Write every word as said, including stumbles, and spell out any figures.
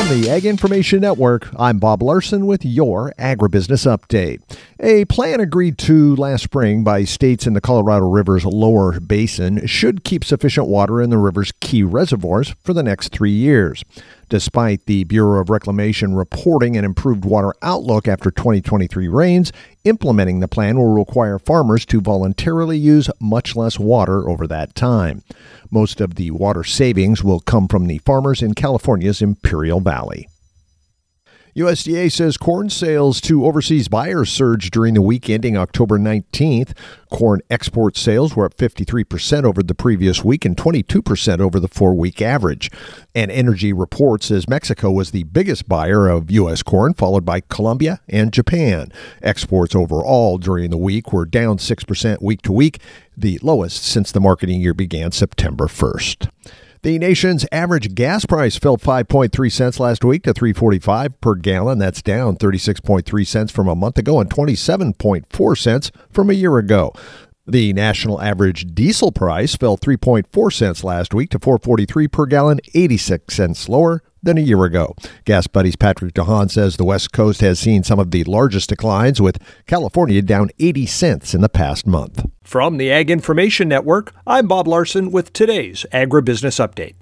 From the Ag Information Network, I'm Bob Larson with your Agribusiness Update. A plan agreed to last spring by states in the Colorado River's lower basin should keep sufficient water in the river's key reservoirs for the next three years. Despite the Bureau of Reclamation reporting an improved water outlook after twenty twenty-three rains, implementing the plan will require farmers to voluntarily use much less water over that time. Most of the water savings will come from the farmers in California's Imperial Valley. U S D A says corn sales to overseas buyers surged during the week ending October nineteenth. Corn export sales were up fifty-three percent over the previous week and twenty-two percent over the four-week average. And Energy Report says Mexico was the biggest buyer of U S corn, followed by Colombia and Japan. Exports overall during the week were down six percent week to week, the lowest since the marketing year began September first. The nation's average gas price fell five point three cents last week to three forty-five per gallon. That's down thirty-six point three cents from a month ago and twenty-seven point four cents from a year ago. The national average diesel price fell three point four cents last week to four forty-three per gallon, eighty-six cents lower than a year ago. Gas Buddy's Patrick DeHaan says the West Coast has seen some of the largest declines, with California down eighty cents in the past month. From the Ag Information Network, I'm Bob Larson with today's Agribusiness Update.